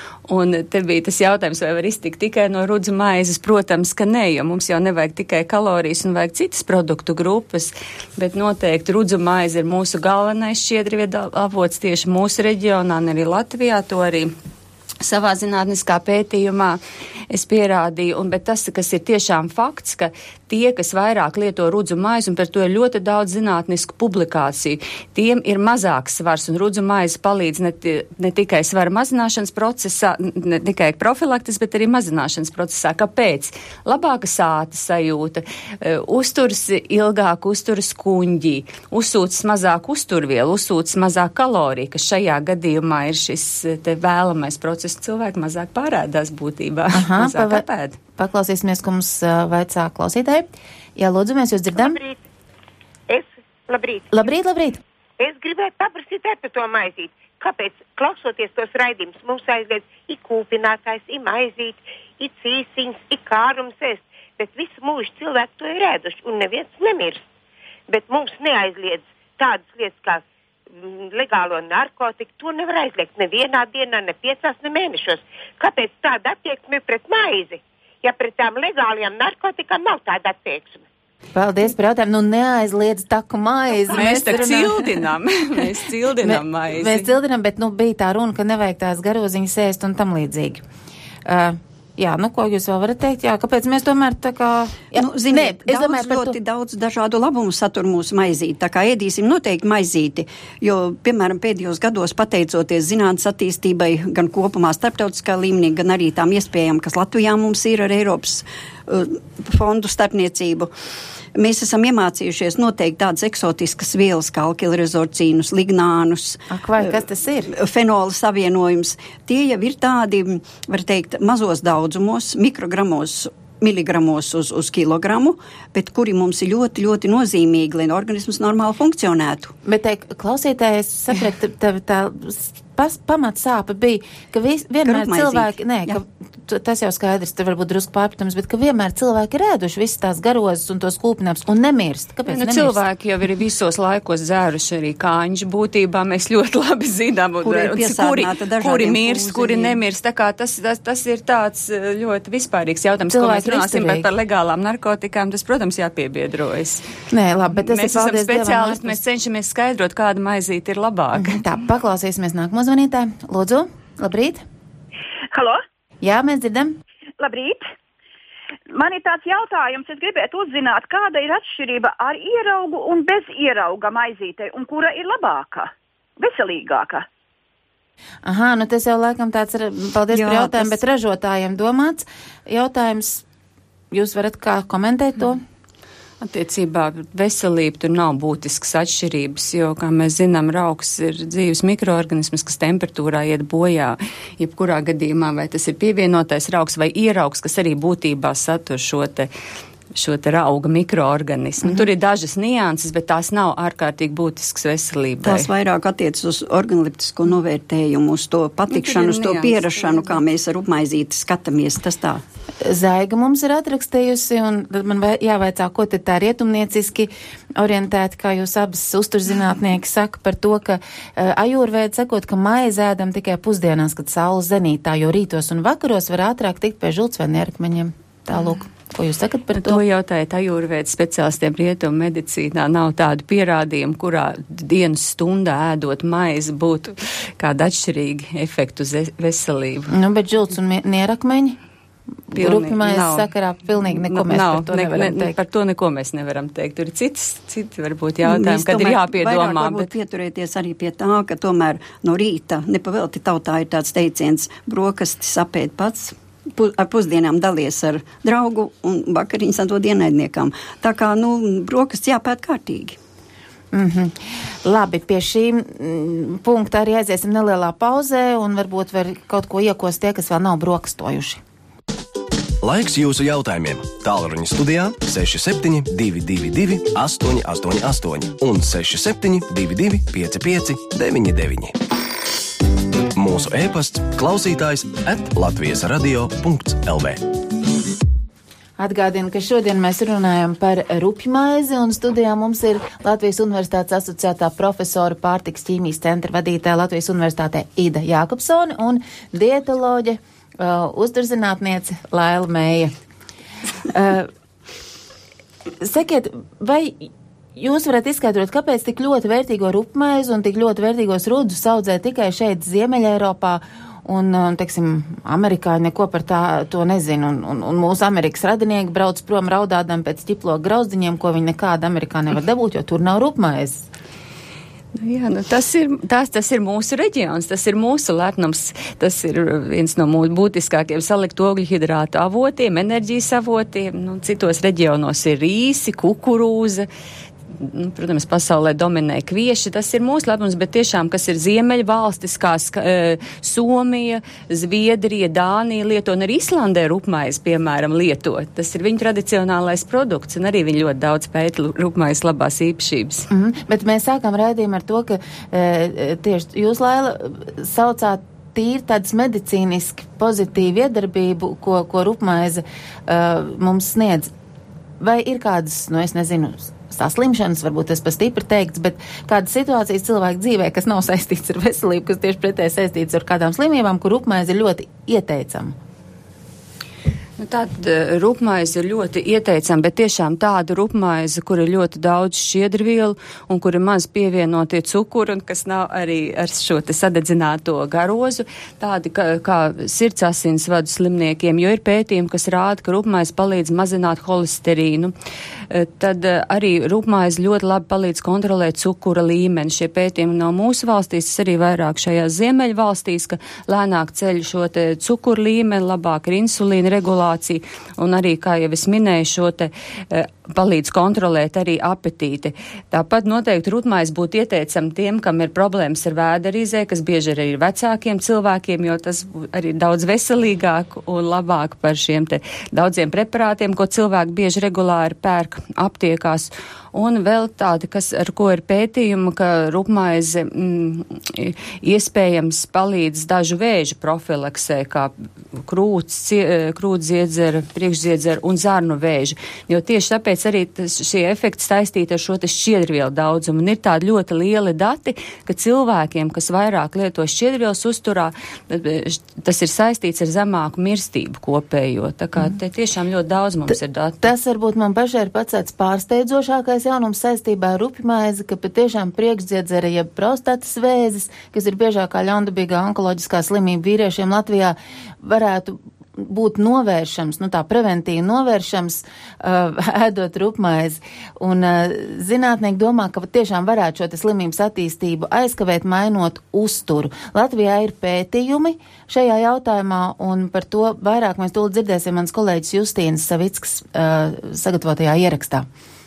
S3: Un te bija tas jautājums, vai var iztikt tikai no rudzu maizes. Protams, ka ne, jo mums jau nevajag tikai kalorijas un vajag citas produktu grupas, bet noteikti rudzu maize ir mūsu galvenais šķiedrvielu avots tieši mūsu reģionā un arī Latvijā, to arī savā zinātniskā pētījumā es pierādīju, un, bet tas, kas ir tiešām fakts, ka tie, kas vairāk lieto rudzu maizi, un par to ir ļoti daudz zinātnisku publikāciju, tiem ir mazāks svars, un rudzu maize palīdz ne, ne tikai svara mazināšanas procesā, ne tikai profilaktis, bet arī mazināšanas procesā. Kāpēc? Labāka sāta sajūta, uh, uzturs ilgāk, uzturs kuņģī, uzsūcas mazāk uzturvielu, uzsūcas mazāk kaloriju, kas šajā gadījumā ir šis te vēlamais process. Cilvēki mazāk pārēdās būtībā.
S2: Aha,
S3: mazāk apēd.
S2: Paklausīsimies, ko mums uh, vaicā klausītāji. Jā, lūdzu, mēs jūs dzirdam.
S7: Labrīt. Es, labrīt.
S2: Labrīt, labrīt.
S7: Es gribētu paprasīt ar to maizīt. Kāpēc, klausoties tos raidījumus, mums aizliedz i kūpinātājs, i maizīt, i cīsiņas, i kārums ēst. Bet visu mūžu cilvēku to ir ēduši un neviens nemirst. Bet mums neaizliedz tādas lietas kā legālo narkotiku, to nevar aizliegt nevienā dienā, ne piecās, ne mēnešos. Kāpēc tāda attieksme pret maizi? Ja pret tām legālajām narkotikām nav tāda attieksme.
S2: Paldies par jautājumu. Nu, neaizliedz taku maizi.
S3: Mēs tā cildinām. Mēs cildinām maizi.
S2: Mēs cildinām, bet, nu, bija tā runa, ka nevajag tās garoziņas ēst un tam līdzīgi. Uh, Jā, nu, ko jūs vēl varat teikt? Jā, kāpēc mēs tomēr tā kā... Jā,
S5: nu, ziniet,
S2: ne, es
S5: daudz,
S2: domāju par
S5: ļoti
S2: to...
S5: daudz dažādu labumu satur mūsu maizīti, tā kā ēdīsim noteikti maizīti, jo, piemēram, pēdējos gados pateicoties zinātnes attīstībai gan kopumā starptautiskā līmenī, gan arī tām iespējām, kas Latvijā mums ir ar Eiropas uh, fondu starpniecību. Mēs esam iemācījušies noteikti tādas eksotiskas vielas kā alkilrezorcīnus, lignānus.
S2: Ak, vai, kas tas ir?
S5: Fenola savienojums. Tie jau ir tādi, var teikt, mazos daudzumos, mikrogramos, miligramos uz, uz kilogramu, bet kuri mums ir ļoti, ļoti nozīmīgi, lai organisms normāli funkcionētu.
S2: Bet, teik, klausītāji, es sapratu, tā, tā pas, pamat sāpe bija, ka vis, vienmēr cilvēki, nē, ka tas jau skaidrs, tur varbūt drusku pārpratams, bet ka vienmēr cilvēki ir ēduši visas tās garozes un tos kūpināps un nemirst. Kāpēc
S3: nu,
S2: nemirst?
S3: Cilvēki jau ir visos laikos dzēruši arī kāņģu būtībā, mēs ļoti labi zinām,
S5: kuri,
S3: kuri, kuri mirst, kuri nemirst. Tā kā tas, tas, tas ir tāds ļoti vispārīgs jautājums, cilvēki ko mēs runāsim, bet par legālām narkotikām, tas, protams, jāpiebiedrojas.
S2: Nē, labi, bet tas
S3: mēs
S2: ir
S3: esam
S2: paldies
S3: speciālisti,
S2: Dievam,
S3: mēs cenšamies skaidrot, kāda maizīte ir labāka.
S2: Tā, paklausīsimies nākamo zvanītāju. Lūdzu, labrīt.
S8: Halo?
S2: Jā, mēs dzirdam.
S8: Labrīt. Man ir tāds jautājums, es gribētu uzzināt, kāda ir atšķirība ar ieraugu un bez ierauga maizītei, un kura ir labāka, veselīgāka?
S2: Aha, nu tas jau laikam tāds ir, paldies
S5: Jā,
S2: par jautājumu,
S5: tas...
S2: bet ražotājiem domāts jautājums, jūs varat kā komentēt to?
S3: Attiecībā veselība tur nav būtiskas atšķirības, jo, kā mēs zinām, raugs ir dzīves mikroorganisms, kas temperatūrā iet bojā. Jebkurā gadījumā, vai tas ir pievienotais raugs vai ieraugs, kas arī būtībā satur šo te, šo te rauga mikroorganismu. Mm-hmm. Tur ir dažas nianses, bet tās nav ārkārtīgi būtiskas veselībai.
S5: Tās vairāk attiecas uz organoleptisko novērtējumu, uz to patikšanu, uz to pierašanu, kā mēs ar upmaizīti skatāmies. Tas tā.
S2: Zaiga mums ir atrakstījusi, un tad man jāvaicā, ko tad tā rietumnieciski orientēti, kā jūs abas uzturzinātnieki saka par to, ka uh, ajurvēda sakot, ka maizi ēdam tikai pusdienās, kad saule zenītā, jo rītos un vakaros var ātrāk tikt pie žults vai nerakmeņiem. Tālūk, ko jūs sakat par to?
S3: To jautājat ajurvēdas speciālistiem rietumu medicīnā. Nav tādu pierādījumu, kurā dienas stundā ēdot maizi būtu kāda atšķirīga efektu uz veselību.
S2: Nu, bet žults un nierakmeņi? rupjmaizes sakarā pilnīgi neko mēs
S3: nav,
S2: par to
S3: ne,
S2: nevaram
S3: ne,
S2: teikt.
S3: Par to neko mēs nevaram teikt. Tur ir cits, citi varbūt jautājumi, kad ir jāpiedomā.
S5: Vairāk bet... pieturēties arī pie tā, ka tomēr no rīta nepavelti tautā ir tāds teiciens brokastis apēd pats. Pu, ar pusdienām dalies ar draugu un vakariņas atdod ienaidniekam. Tā kā, nu, brokastis jāpēt kārtīgi.
S2: Mm-hmm. Labi, pie šī mm, punkta arī aiziesim nelielā pauzē un varbūt var kaut ko iekos tie, kas vēl nav brokastojuši.
S1: Laiks jūsu jautājumiem. Tālruņa studijā seši septiņi divi divi divi astoņi astoņi astoņi un seši septiņi divi divi pieci pieci deviņi deviņi. Mūsu e-pasts klausītājs at latvijas radio punkts el vē.
S2: Atgādinu, ka šodien mēs runājam par rupjmaizi un studijā mums ir Latvijas Universitātes asociētā profesora pārtikas ķīmijas centra vadītāja Latvijas Universitātē Ida Jākopsone un dietoloģe, uh, uzturzinātniece Laila Mēja. Uh, sakiet, vai jūs varat izskaidrot, kāpēc tik ļoti vērtīgo rupjmaizi un tik ļoti vērtīgos rudus audzē tikai šeit Ziemeļa Eiropā? Un, teiksim, amerikāņi neko par tā, to nezinu, un, un, un mūsu Amerikas radinieki brauc prom raudādam pēc ķiploku grauzdiņiem, ko viņi nekāda Amerikā nevar dabūt, jo tur nav rupjmaizes.
S3: Nu jā, nu tas ir, tas, tas ir mūsu reģions, tas ir mūsu lepnums, tas ir viens no mūsu būtiskākiem salikt ogļu hidrātu avotiem, enerģijas avotiem, nu, citos reģionos ir rīsi, kukurūza. Nu, protams, pasaulē dominē kvieši, tas ir mūsu lepnums, bet tiešām, kas ir ziemeļu valstis, kā e, Somija, Zviedrija, Dānija lieto, un arī Islandē rupjmaizi, piemēram, lieto. Tas ir viņu tradicionālais produkts, un arī viņi ļoti daudz pēta rupjmaizes labās īpašības.
S2: Mm-hmm, bet mēs sākām raidījumu ar to, ka e, tieši jūs, Laila, saucāt tīri tādas medicīniski pozitīvu iedarbību, ko, ko rupjmaize uh, mums sniedz. Vai ir kādas, nu es nezinu, saslimšanas, varbūt tas pa stipri teikts, bet kādas situācijas cilvēku dzīvē, kas nav saistīts ar veselību, kas tieši pretēji saistīts ar kādām slimībām, kur rupjmaize ir ļoti ieteicama?
S3: Nu, tāda rupjmaize ir ļoti ieteicama, bet tiešām tāda rupjmaize, kur ir ļoti daudz šķiedrvielu un kur ir maz pievienotie cukuri un kas nav arī ar šo te sadedzināto garozu, tādi kā, kā sirds asins vadu slimniekiem, jo ir pētījumi, kas rāda, ka rupjmaize palīdz mazināt holesterīnu. Tad arī rupjmaize ļoti labi palīdz kontrolēt cukura līmeni. Šie pētījumi no mūsu valstīs, tas arī vairāk šajās ziemeļu valstīs, ka lēnāk ceļ šo te cukura līmeni, labāk ir insulīna regulācija. Un arī, kā jau es minēju, šo te e, palīdz kontrolēt arī apetīti. Tāpat noteikti rupjmaize būtu ieteicama tiem, kam ir problēmas ar vēderīzē, kas bieži arī ir vecākiem cilvēkiem, jo tas arī daudz veselīgāk un labāk par šiem te daudziem preparātiem, ko cilvēki bieži regulāri pērk aptiekās. Un vēl tādi, kas, ar ko ir pētījumi, ka rupjmaize mm, iespējams palīdz dažu vēžu profilaksē, kā krūts, krūtziedzera, priekšziedzera un zarnu vēži. Jo tieši tāpēc arī tas, šie efekti saistīti ar šo te šķiedrvielu daudzumu. Un ir tādi ļoti lieli dati, ka cilvēkiem, kas vairāk lieto šķiedrvielas uzturā, tas ir saistīts ar zemāku mirstību kopējo. Tā kā te tiešām ļoti daudz mums ir dati.
S2: Tas varbūt man pašai ir pats tāds pārsteidzošākais jaunums saistībā ar rupjmaizi, ka patiešām priekšdziedzera jeb prostatas vēzis, kas ir biežākā ļaundabīgā onkoloģiskā slimība vīriešiem Latvijā, varētu būt novēršams, nu tā preventīvi novēršams, uh, ēdot rupjmaizi. Un uh, zinātnieki domā, ka tiešām varētu šo te slimības attīstību aizkavēt, mainot uzturu. Latvijā ir pētījumi šajā jautājumā, un par to vairāk mēs tūlīt dzirdēsim mans kolēģis Justīnas Savickas uh, sagatavotajā ierakstā.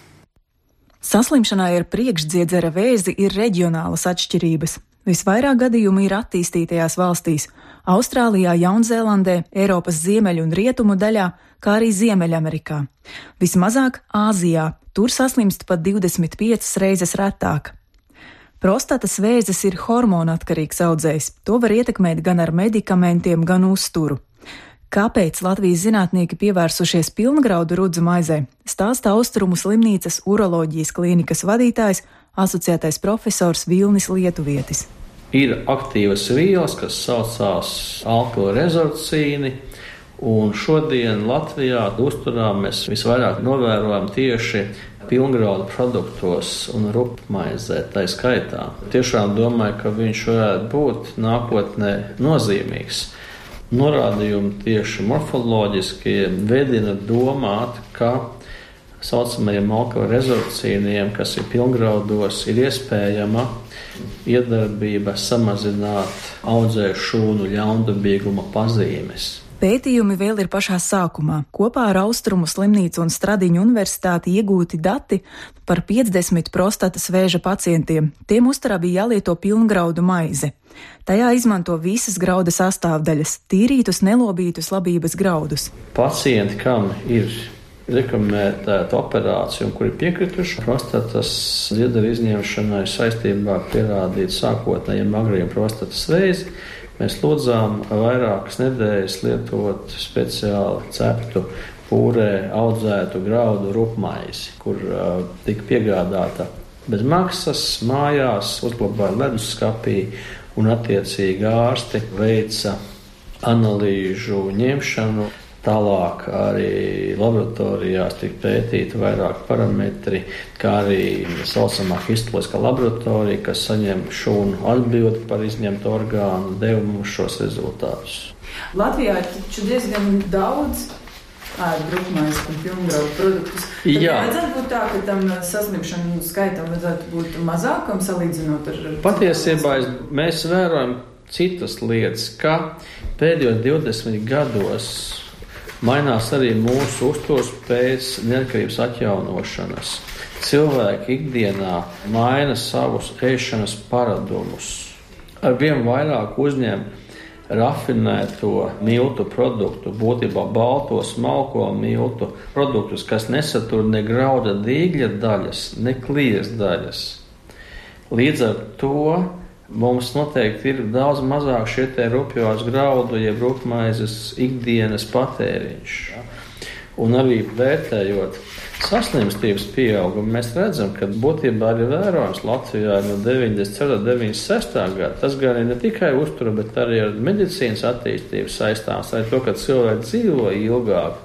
S9: Saslimšanai ar priekšdziedzera vēzi ir reģionālas atšķirības. Visvairāk gadījumi ir attīstītajās valstīs – Austrālijā, Jaunzēlandē, Eiropas ziemeļu un rietumu daļā, kā arī Ziemeļamerikā. Vismazāk Āzijā, tur saslimst pat divdesmit piecas reizes retāk. Prostatas vēzis ir hormona atkarīgs audzējs, to var ietekmēt gan ar medikamentiem, gan uzturu. Kāpēc Latvijas zinātnieki pievērsušies pilngraudu rudzu maizē, stāsta Austrumu slimnīcas uroloģijas klīnikas vadītājs, asociētais profesors Vilnis Lietuvietis.
S10: Ir aktīvas vielas, kas saucās alkoholrezorcīni, un šodien Latvijā uzturā mēs visvairāk novērojam tieši pilngraudu produktos un rupjmaizē tā skaitā. Tiešām domāju, ka viņš varētu būt nākotnē nozīmīgs. norādījumi tieši morfoloģiski vedina domāt, ka saucamajiem alkoresorpcīniem, kas ir pilngraudos, ir iespējama iedarbība samazināt audzēju šūnu ļaundabīguma pazīmes.
S9: Pētījumi vēl ir pašā sākumā. Kopā ar Austrumu slimnīcu un Stradiņu universitāti iegūti dati par piecdesmit prostatas vēža pacientiem. Tiem uzturā bija jālieto pilngraudu maize. Tajā izmanto visas grauda sastāvdaļas – tīrītus, nelobītus labības graudus.
S10: Pacienti, kam ir rekomendēta operācija un kuri piekrituši prostatas ziedaru izņemšanai saistībā ar pierādītu sākotnējiem agriem prostatas vēzi, mēs lūdzām vairākas nedēļas lietot speciāli ceptu pūrē audzētu graudu rupmaizi, kur uh, tika piegādāta bez maksas mājās, uzglabāja leduskapī un attiecīgi ārsti veica analīžu ņemšanu. Tālāk arī laboratorijās tika pētīti vairāk parametri, kā arī saucamā histoloģiskā laboratorija, kas saņem šūnu atbildi par izņemtu orgānu, deva mums šos rezultātus.
S9: Latvijā ir taču diezgan daudz ēd rupmaizi un pilngraudu produktus. Tad
S10: Jā.
S9: Vajadzētu būt tā, ka tam saslimšanu skaitam vajadzētu būt mazākam salīdzinot ar...
S10: Patiesībā mēs vērojam citas lietas, ka pēdējos divdesmit gados mainās arī mūsu uzturs pēc neatkarības atjaunošanas. Cilvēki ikdienā maina savus ēšanas paradumus. Arvien vairāk uzņem rafinēto miltu produktu, būtībā balto, smalko miltu produktus, kas nesatur ne grauda dīgļa daļas, ne klijas daļas. Līdz ar to mums noteikti ir daudz mazāk šie te rupjās graudu, jeb rupmaizes ikdienas patēriņš. Un arī vērtējot saslimstības pieaugumu, mēs redzam, ka būtībā arī vērojams Latvijā no deviņdesmit ceturtā un deviņdesmit sestā gada. Tas gan ir ne tikai uztura, bet arī ar medicīnas attīstību saistāms, arī to, ka cilvēki dzīvo ilgāk.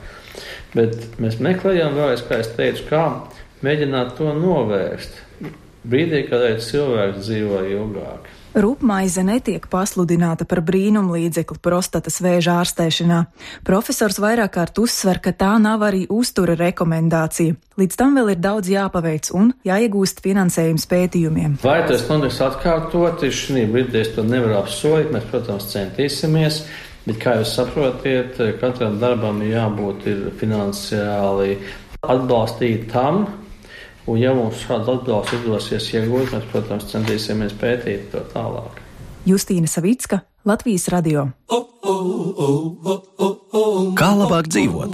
S10: Bet mēs meklējam vēlreiz, kā es teicu, kā mēģināt to novērst. Brīdī, kad arī cilvēks dzīvo ilgāk.
S9: Rupmaize netiek pasludināta par brīnumlīdzekli prostatas vēža ārstēšanā. Profesors vairāk kārt uzsver, ka tā nav arī uztura rekomendācija. Līdz tam vēl ir daudz jāpaveic un jāiegūst finansējums pētījumiem.
S10: Vai tas notiks atkārtot, šī brīdī es to nevaru apsolīt, mēs, protams, centīsimies, bet, kā jūs saprotiet, katram darbam jābūt ir finansiāli atbalstītam. Un ja mums šāds atbalsts izdosies iegūt, mēs, protams, centīsimies pētīt to tālāk.
S9: Justīna Savicka, Latvijas radio.
S1: Kā labāk dzīvot?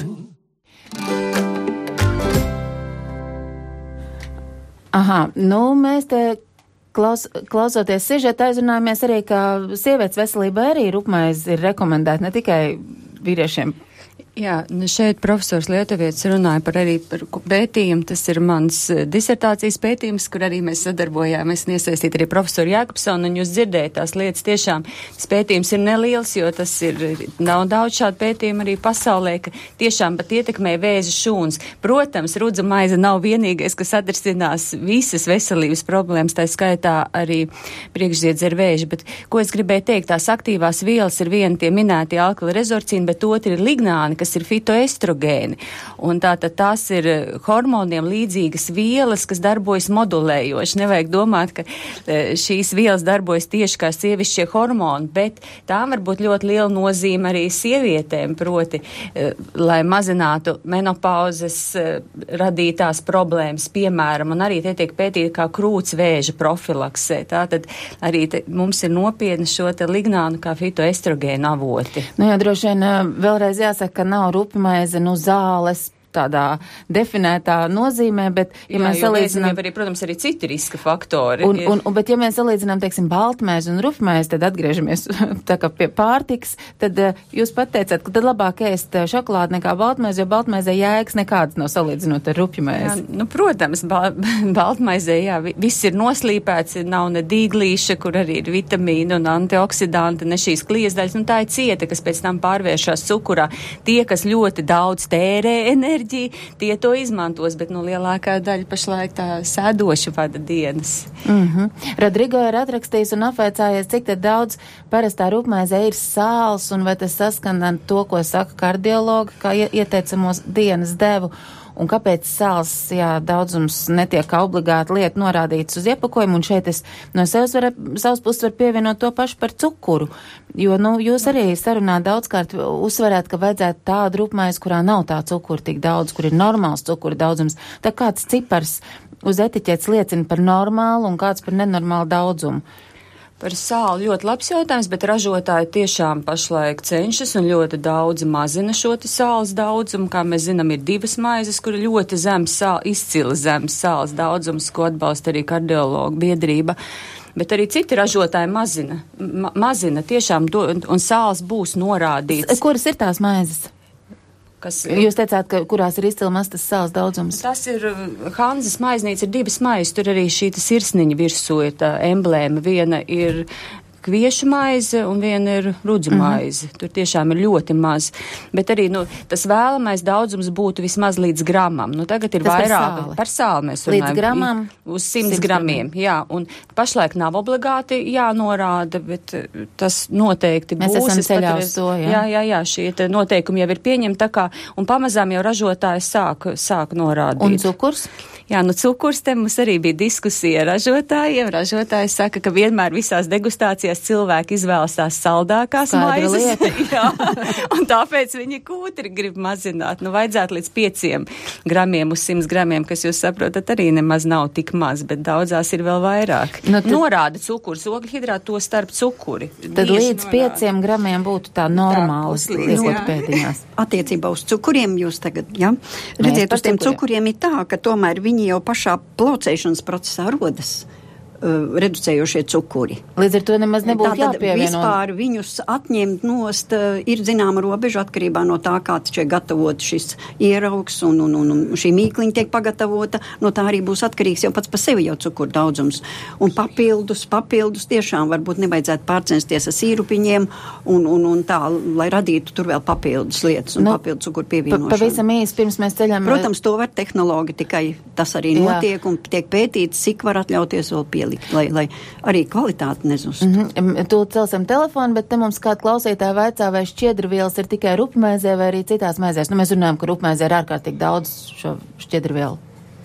S2: Aha, nu mēs te klaus, klausoties sižeta aizrunājamies arī, ka sievietes veselībai arī rupmaize ir rekomendēta ne tikai vīriešiem.
S3: Jā, šeit profesors Lietuvietis runāja par arī par pētījumu. Tas ir mans disertācijas pētījums, kur arī mēs sadarbojāmies un iesaistīt arī profesoru Jākapsonu, un jūs dzirdējat tās lietas tiešām. Tas pētījums ir neliels, jo tas ir, nav daudz šādu pētījumu arī pasaulē, ka tiešām pat ietekmē vēža šūnas. Protams, rudzu maize nav vienīgais, kas atrisinās visas veselības problēmas, tā skaitā arī priekšziedzeru vēža, bet ko es gribēju teikt, tās aktīvās vielas ir viena tie minētie alkilresorpcīni, bet otri ir lignāni, kas ir fitoestrogēni. Un tātad tās ir hormoniem līdzīgas vielas, kas darbojas modulējoši. Nevajag domāt, ka šīs vielas darbojas tieši kā sievišķie hormoni, bet tām var būt ļoti liela nozīme arī sievietēm, proti, lai mazinātu menopauzes radītās problēmas, piemēram, un arī tie tiek pētīti kā krūts vēža profilaksē. Tātad arī te, mums ir nopietni šo te lignānu kā fitoestrogēnu avoti.
S2: Nu jā, droši vien vēlreiz jāsaka, ka nav rupmaize, nu zāles tādā definētā nozīmē, bet, ja
S3: Jā,
S2: mēs salīdzinām...
S3: arī, protams, arī citi riska faktori.
S2: Un, un, un, bet, ja mēs salīdzinām, teiksim, baltmaizi un rupmaizi, tad atgriežamies tā kā pie pārtikas, tad uh, jūs pateicāt, ka tad labāk ēst šokolādi nekā baltmaizi, jo baltmaizē jēgas nekādas nav salīdzinot ar rupjumaizi.
S3: Jā, nu, protams, ba baltmaizē, jā, viss ir noslīpēts, nav ne dīglīša, kur arī ir vitamīni un antioksidanti, ne šīs kliesdaļas, nu tā ir cieta, kas pēc tam pārvēršās cukurā. Tie, kas ļoti daudz tērē enerģiju, enerģiju, tie to izmantos, bet no lielākā daļa pašlaik tā sēdoši vada dienas.
S2: Mm-hmm. Rodrigo ir atrakstījis un apvaicājies, cik tad daudz parastā rupmaizē ir sāls, un vai tas saskan ar to, ko saka kardiologi, kā ieteicamos dienas devu. Un kāpēc sāls, jā, daudzums netiek obligāti lieta norādīts uz iepakojumu, un šeit es no savas, var, savas puses var pievienot to pašu par cukuru, jo, nu, jūs arī sarunā daudzkārt uzsverāt, ka vajadzētu tādu rupmaizi, kurā nav tā cukura tik daudz, kur ir normāls cukura daudzums. Tā kāds cipars uz etiķetes liecina par normālu un kāds par nenormālu daudzumu?
S3: Par sāli ļoti labs jautājums, bet ražotāji tiešām pašlaik cenšas un ļoti daudz mazina šo te sāls daudzumu. Kā mēs zinām, ir divas maizes, kur ir ļoti zems sāli, izcili zems sāls daudzums, ko atbalsta arī kardiologu biedrība. Bet arī citi ražotāji mazina, ma mazina tiešām to, un sāls būs norādīts.
S2: Kuras ir tās maizes? Kas, jūs teicāt, ka kurās ir izcili maz tas sāls daudzums?
S3: Tas ir Hanzas maiznīca, ir divas maizes, tur arī šī sirsniņa virsū ir tā emblēma. Viena ir kviešu maize un viena ir rudzu maize. Mm-hmm. Tur tiešām ir ļoti maz. Bet arī, nu, tas vēlamais daudzums būtu vismaz līdz gramam. Nu, tagad ir tas vairāk. Par sāli. Par sāli mēs runājam.
S2: Līdz gramam?
S3: Uz simts gramiem, jā. Un pašlaik nav obligāti jānorāda, bet tas noteikti
S2: mēs
S3: būs.
S2: Mēs esam ceļā uz to, jā.
S3: Jā, jā, jā, šie noteikumi jau ir pieņemti tā kā, un pamazām jau ražotāji sāk, sāk norādīt.
S2: Un cukurs?
S3: Jā, nu cukurs te mums arī bija diskusija ar ražotājiem. Ražotāji saka, ka vienmēr visās degustācijās cilvēki izvēlas tās saldākās
S2: Skaidra
S3: maizes. Jā, un tāpēc viņi kūtri grib mazināt. Nu, vajadzētu līdz pieciem gramiem uz simts gramiem, kas jūs saprotat arī nemaz nav tik maz, bet daudzās ir vēl vairāk. Nu, tad, norāda cukurs, ogļhidrātu to starp cukuri.
S2: Tad Bieži līdz norāda. pieciem gramiem būtu tā normāls liekot pēdiņās.
S5: Attiecībā uz cukuriem jūs tagad, jā? Redziet, uz tiem cukuriem ir tā, ka tomēr viņi jau pašā plaucēšanas procesā rodas uh, reducējošie cukuri.
S2: Līdz ar to nemaz nebūtu jāpievieno.
S5: Vispār viņus atņemt nost uh, ir zināma robeža atkarībā no tā, kāds šeit gatavot šis ieraugs un, un, un, un šī mīkliņa tiek pagatavota. No tā arī būs atkarīgs jau pats pa sevi jau cukuru daudzums. Un papildus, papildus tiešām varbūt nevajadzētu pārcensties ar sīrupiņiem un, un, un tā, lai radītu tur vēl papildus lietas un nu, papildus cukuru pievienošanu.
S2: Pa, pavisam īsi pirms mēs ceļam.
S5: Protams, to var tehnologi, tikai tas arī Jā. notiek un tiek pētīts, cik var atļauties vēl pielikt, lai, lai arī kvalitāti nezustu.
S2: Mm-hmm. Tu celsim telefonu, bet te mums kāda klausītāja vaicā, vai šķiedrvielas ir tikai rupmaizē vai arī citās maizēs. Nu, mēs runājam, ka rupmaizē ir ārkārtīgi daudz šo šķiedrvielu.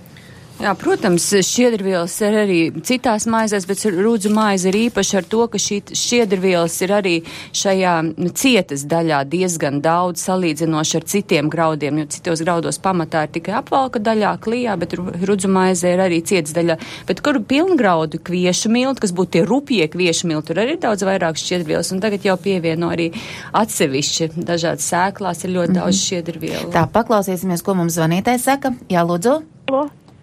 S3: Jā, protams, šķiedrvielas ir arī citās maizēs, bet rudzu maize ir īpaši ar to, ka šī šķiedrvielas ir arī šajā cietas daļā diezgan daudz salīdzinoši ar citiem graudiem, jo citos graudos pamatā ir tikai apvalka daļā, klijā, bet rudzu maize ir arī cietas daļā. Bet kur pilngraudu kviešu milti, kas būtu tie rupjie kviešu milti, tur arī ir daudz vairāk šķiedrvielas, un tagad jau pievieno arī atsevišķi dažādas sēklās, ir ļoti mm-hmm. daudz šķiedrvielu.
S2: Tā, paklausīsimies, ko mums zvanītājs saka. Jā, lūdzu.
S11: Halo.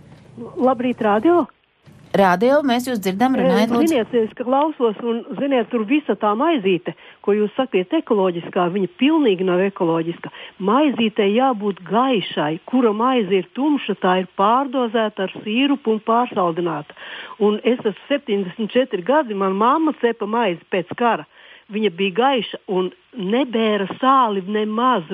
S11: Labrīt, radio.
S2: Radio, mēs jūs dzirdam, runājot, lūdzu.
S11: Ziniet, es klausos un, ziniet, tur visa tā maizīte, ko jūs sakiet ekoloģiskā, viņa pilnīgi nav ekoloģiska. Maizītei jābūt gaišai, kura maize ir tumša, tā ir pārdozēta ar sīrupu un pārsaldināta. Un es esmu septiņdesmit četri gadi, man mamma cepa maizi pēc kara. Viņa bija gaiša un nebēra sāli nemaz.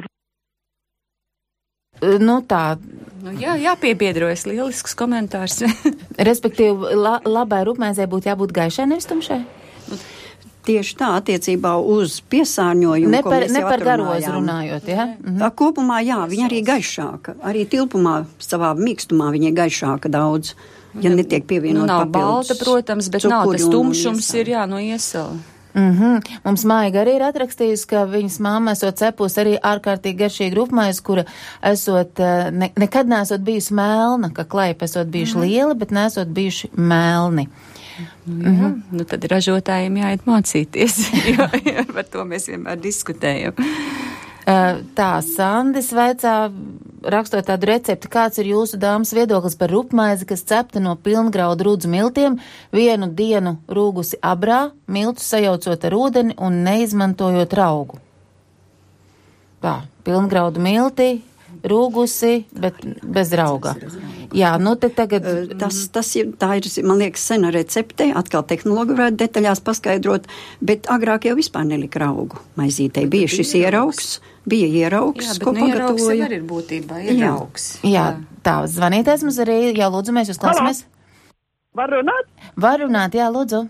S2: Nu tā.
S3: Nu, jā, jāpiebiedrojas, lielisks komentārs.
S2: Respektīvi, la, labai rupmaizei būtu jābūt gaišai, nevis tumšai?
S5: Tieši tā, attiecībā uz piesārņojumu,
S2: ne
S5: ko
S2: par,
S5: mēs
S2: ne
S5: jau
S2: par
S5: atrunājām.
S2: garozu runājot, jā? Mhm.
S5: Tā kopumā, jā, viņa arī gaišāka. Arī tilpumā, savā mīkstumā viņa ir gaišāka daudz, ja netiek pievienot
S3: nu, nav
S5: papildus.
S3: Balta, protams, bet nav tas tumšums, ir jā, no iesala.
S2: Mm-hmm. Mums Maiga arī ir atrakstījusi, ka viņas mamma esot cepus arī ārkārtīgi garšīga rupmaize, kura esot, ne, nekad nesot bijusi melna, ka klaipi esot bijuši mm-hmm. lieli, bet nesot bijuši melni.
S3: Nu, jā, mm-hmm. nu tad ražotājiem jāiet mācīties, jo, jo par to mēs vienmēr diskutējam.
S2: Tā, Sandis vaicā, rakstot tādu recepti, kāds ir jūsu dāmas viedoklis par rupmaizi, kas cepta no pilngraudu rudzu miltiem, vienu dienu rūgusi abrā, miltu sajaucot ar ūdeni un neizmantojot raugu. Tā, pilngraudu milti, rūgusi, bet bez rauga. Jā, nu te tagad...
S5: Tas, tas ir, tā ir, man liekas, sena recepte, atkal tehnologi varētu detaļās paskaidrot, bet agrāk jau vispār nelika raugu maizītei. Bija šis ieraugs, bija ieraugs,
S3: jā,
S5: ko
S3: nu,
S5: pagatavoja.
S3: Jā, bet ir būtībā ieraugs.
S2: Jā, jā, tā, zvanīties mums arī, jā, lūdzu, mēs jūs klausāmies.
S12: Var runāt?
S2: Var runāt, jā, lūdzu.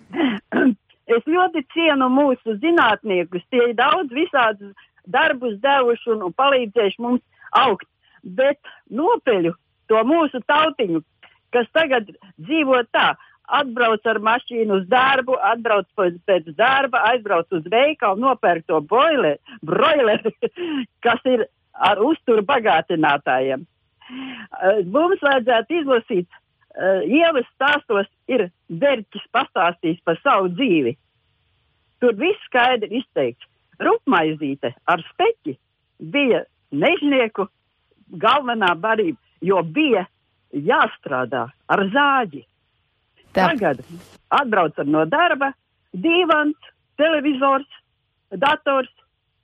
S12: Es ļoti cienu mūsu zinātniekus, tie ir daudz visādus darbus devuši un, un palīdzējuši mums augt, bet nopeļu to mūsu tautiņu, kas tagad dzīvo tā, atbrauc ar mašīnu uz darbu, atbrauc pēc darba, aizbrauc uz veikalu, nopērk to boileri, broileri, kas ir ar uzturu bagātinātājiem. Mums vajadzētu izlasīt, uh, Ievas stāstos ir Berķis pastāstījis par savu dzīvi. Tur viss skaidri izteikts. Rupmaizīte ar speķi bija mežnieku galvenā barība, jo bija jāstrādā ar zāģi. Tā. Tagad atbraucam no darba, dīvans, televizors, dators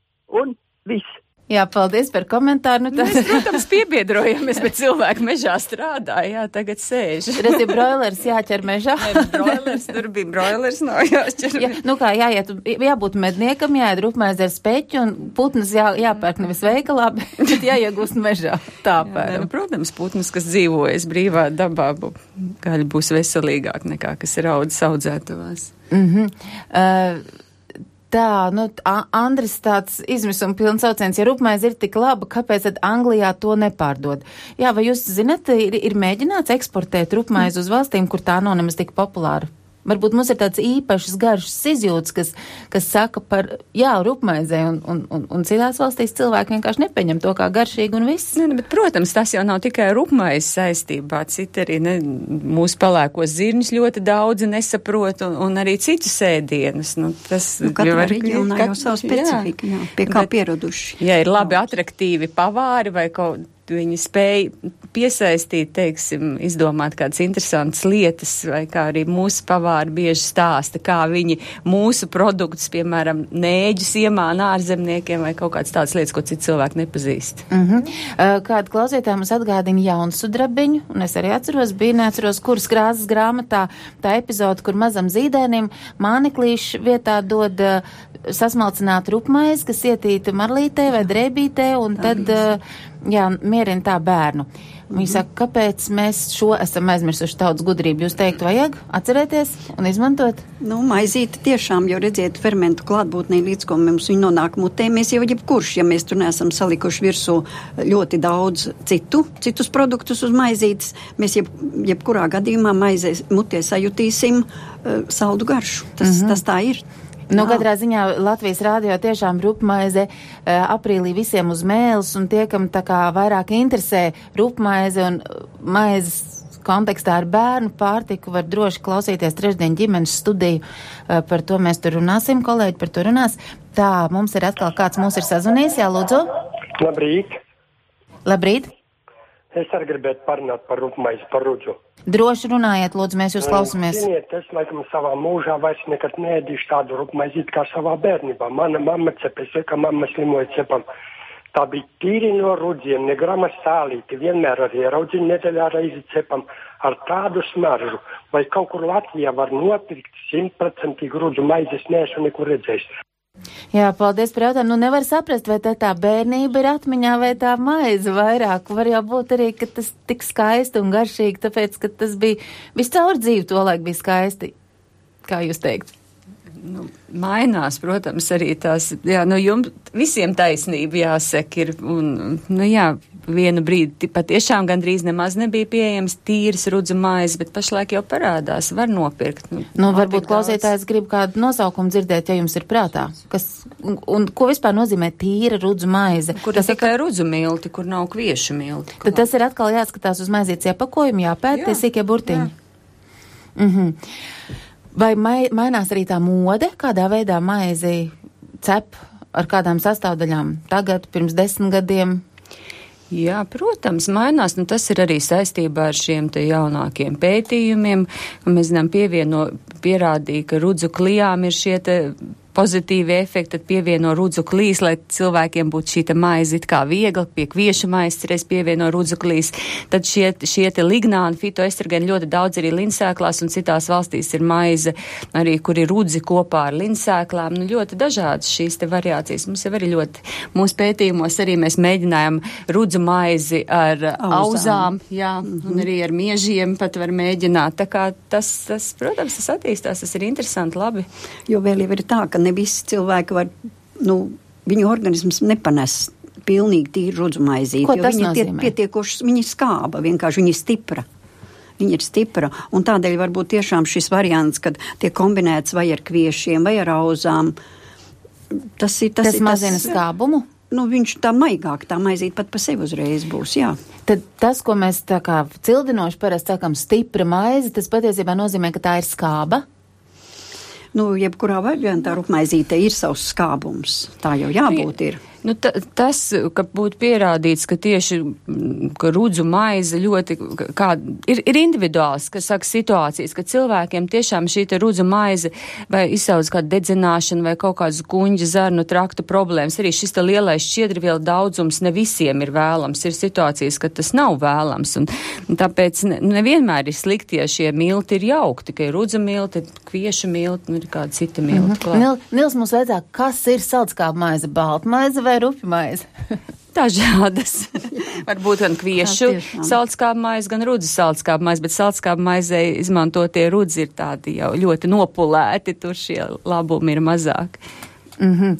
S12: un viss.
S2: Jā, paldies par komentāru. Nu,
S3: tas... Mēs, protams, piebiedrojamies, bet cilvēki mežā strādā, jā, tagad sēž.
S2: Redzi, broilers jāķer mežā.
S3: Ne, broilers, tur bija broilers, nav jāķer.
S2: Jā, nu kā, jāiet, jābūt medniekam, jāiet rupmaize ar speķu, un putnas jā, jāpērk nevis veikalā, bet jāiegūst mežā. Tā pēram.
S3: Nu, protams, putnas, kas dzīvojas brīvā dabā, gaļa būs veselīgāk nekā, kas ir audzes audzētavās.
S2: Mhm. Uh, Tā, nu, Andris tāds izmisuma pilns sauciens, ja rupmaize ir tik laba, kāpēc tad Anglijā to nepārdod? Jā, vai jūs zinat, ir, ir mēģināts eksportēt rupmaizi uz valstīm, kur tā nav nemaz tik populāra? Varbūt mums ir tāds īpašs garšas izjūts, kas, kas saka par, jā, rupmaizē, un, un, un, un citās valstīs cilvēki vienkārši nepieņem to kā garšīgu un viss.
S3: Ne, bet, protams, tas jau nav tikai rupmaizes saistībā, citi arī, ne, mūsu palēkos zirņus ļoti daudzi nesaprot, un, un arī citus ēdienus. Nu, tas,
S5: nu, katra reģionā jau savu specifiku, jā, pie kā pieraduši.
S3: Ja ir labi atraktīvi pavāri vai kaut viņi spēja piesaistīt, teiksim, izdomāt kādas interesantas lietas, vai kā arī mūsu pavāri bieži stāsta, kā viņi mūsu produktus, piemēram, nēģus iemāna ārzemniekiem vai kaut kādas tādas lietas, ko citi cilvēki nepazīst.
S2: Mm-hmm. Kāda klausītāja mums atgādina Jaunsudrabiņu, un es arī atceros, bija neatceros, kuras krāsas grāmatā tā epizode, kur mazam zīdēnim māneklīšu vietā dod uh, sasmalcināt rupmaizi, kas ietīta marlītē vai drēbītē, un tad uh, jā, mierina tā bērnu. Viņi mm-hmm. saka, kāpēc mēs šo esam aizmirsuši tautas gudrību? Jūs teikt, vajag atcerēties un izmantot?
S5: Nu, maizīte tiešām, jo redziet, fermentu klātbūtnē, līdz ko mums viņi nonāk mutē, mēs jau jebkurš, ja mēs tur neesam salikuši virsū ļoti daudz citu, citus produktus uz maizītes, mēs jeb, jebkurā gadījumā maizē mutē sajutīsim uh, saldu garšu. Tas, mm-hmm. tas tā ir.
S2: Nu, katrā ziņā Latvijas rādio tiešām rupmaize uh, aprīlī visiem uz mēles, un tie, kam tā kā vairāk interesē rupmaize un maizes kontekstā ar bērnu pārtiku, var droši klausīties trešdien ģimenes studiju. Uh, par to mēs tur runāsim, kolēģi par to runās. Tā, mums ir atkal kāds mūs ir sazvanījis, jā, lūdzu.
S13: Labrīt.
S2: Labrīt.
S13: Es arī gribētu parunāt par rupmaizi, par rudzu.
S2: Droši runājiet, lūdzu, mēs jūs klausamies.
S13: Ziniet, es laikam savā mūžā vairs nekad neēdīšu tādu rupmaizīti kā savā bērnībā. Mana mamma cep, es ka mamma slimoja cepam. Tā bija tīri no rudziem, ne grama sālīti, vienmēr ar ieraudziņu nedēļā reizi cepam ar tādu smaržu. Vai kaut kur Latvijā var nopirkt simtprocentīgu rudzu maizi, es neesmu nekur redzējis.
S2: Jā, paldies par jautājumu. Nu, nevar saprast, vai tā, tā bērnība ir atmiņā vai tā maize vairāk. Var jau būt arī, ka tas tik skaisti un garšīgi, tāpēc, ka tas bija viscaur dzīvi to laik bija skaisti. Kā jūs teikt?
S3: Nu, mainās, protams, arī tās, jā, nu, jums visiem taisnība jāsaka ir, un, nu, jā, vienu brīdi patiešām gandrīz nemaz nebija pieejams tīras rudzu maizes, bet pašlaik jau parādās, var nopirkt. Nu,
S2: nu varbūt klausītājs grib kādu nosaukumu dzirdēt, ja jums ir prātā. Kas, un, un ko vispār nozīmē tīra rudzu maize?
S3: Kur tas tikai ir rudzu milti, kur nav kviešu milti.
S2: Tad tas ir atkal jāskatās uz maizītes iepakojumu, jāpēt, tie sīkie burtiņi. Mhm. Vai mai, mainās arī tā mode, kādā veidā maizi cep ar kādām sastāvdaļām tagad, pirms desmit gadiem?
S3: Jā, protams, mainās, nu tas ir arī saistībā ar šiem te jaunākiem pētījumiem. Mēs zinām, pievieno, pierādīja, ka rudzu klijām ir šie te pozitīvi efekti, tad pievieno rudzuklīs, lai cilvēkiem būtu šī te maize it kā viegli, pie kvieša maizes reiz pievieno rudzuklīs. Tad šie, šie te lignāni, fitoestrogēni ļoti daudz arī linsēklās, un citās valstīs ir maize, arī kur ir rudzi kopā ar linsēklām. Nu, ļoti dažādas šīs te variācijas. Mums jau arī ļoti, mūsu pētījumos arī mēs mēģinājām rudzu maizi ar auzām, auzām jā, mm-hmm. un arī ar miežiem pat var mēģināt. Tā kā tas, tas, protams, tas attīstās, tas ir interesanti, labi.
S5: Jo vēl jau ir tā, ka ne visi cilvēki var, nu, viņu organisms nepanes pilnīgi tīru rudzu maizīti.
S2: Ko tas
S5: viņi
S2: nozīmē?
S5: Pietiekoši, viņi skāba, vienkārši viņi ir stipra. Viņa ir stipra, un tādēļ varbūt tiešām šis variants, kad tiek kombinēts vai ar kviešiem, vai ar auzām. Tas ir tas,
S2: tas mazina skābumu?
S5: Nu, viņš tā maigāk, tā maizīt pat pa sevi uzreiz būs, jā.
S2: Tad tas, ko mēs tā kā cildinoši parasti sakam stipra maize, tas patiesībā nozīmē, ka tā ir skāba?
S5: Nu, jebkurā variantā rupmaizītē ir savs skābums. Tā jau jābūt ir.
S3: Nu, ta, tas, ka būtu pierādīts, ka tieši ka rudzu maize ļoti, kā, ir, ir individuāls, kas saka situācijas, ka cilvēkiem tiešām šī te rudzu maize vai izsauc kādu dedzināšanu vai kaut kādas kuņģa zarnu trakta problēmas. Arī šis te lielais šķiedrvielu daudzums ne visiem ir vēlams. Ir situācijas, ka tas nav vēlams. Un, un tāpēc ne, nevienmēr ir slikti, ja šie milti ir jaukti, ka ir rudzu milti, kviešu milti, nu ir kāda cita milti.
S2: Mm-hmm. Nil, Nils mums vajadzāk, kas ir saldskāba maize, balta maize vai rupja maize?
S3: Dažādas. Varbūt gan kviešu saldskāba maize, gan rudzu saldskāba maize, bet saldskāba maizei izmantotie rudzi ir tādi jau ļoti nopulēti, tur šie labumi ir mazāk.
S2: Mm-hmm.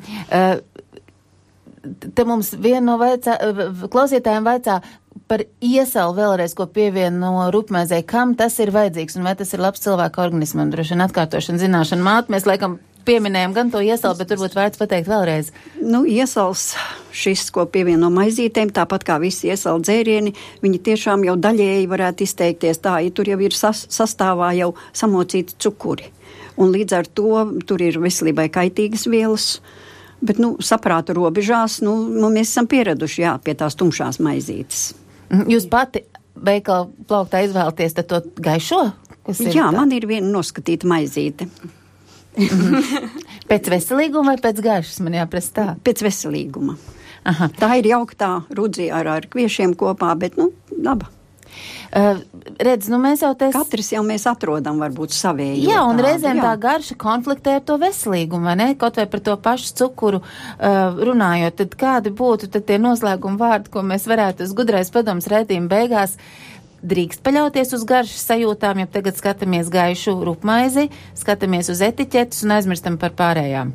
S2: Uh, te mums viena no vaicā, klausītājiem vaicā par iesalu vēlreiz, ko pievieno rupmaizei, kam tas ir vajadzīgs un vai tas ir labs cilvēka organismam, droši vien atkārtošana, zināšana, māte, mēs laikam pieminējam gan to iesalu, bet varbūt vajadz pateikt vēlreiz.
S5: Nu, iesals šis, ko pievieno maizītēm, tāpat kā visi iesalu dzērieni, viņi tiešām jau daļēji varētu izteikties tā, ja tur jau ir sas, sastāvā jau samocīti cukuri. Un līdz ar to tur ir veselībai kaitīgas vielas, bet, nu, saprāta robežās, nu, nu mēs esam pieraduši, jā, pie tās tumšās maizītes.
S2: Jūs pati veikala plauktā izvēlaties tad to gaišo?
S5: Jā, tā? Man ir viena noskatīta maizīte.
S2: Pēc veselīguma vai pēc garšas, man jāprasa tā?
S5: Pēc veselīguma. Aha. Tā ir jauktā rudzi ar, ar kviešiem kopā, bet, nu, laba.
S2: Uh, redz, nu mēs jau te...
S5: Katrs jau mēs atrodam varbūt savēju.
S2: Jā, un
S5: tādu,
S2: reizēm
S5: jā.
S2: tā garša konfliktē ar to veselīgumu, vai ne? Kaut vai par to pašu cukuru uh, runājot, tad kādi būtu tad tie noslēguma vārdi, ko mēs varētu uz gudrais padoms raidījuma beigās drīkst paļauties uz garšas sajūtām, ja tagad skatāmies gaišu rupmaizi, skatāmies uz etiķetes un aizmirstam par pārējām.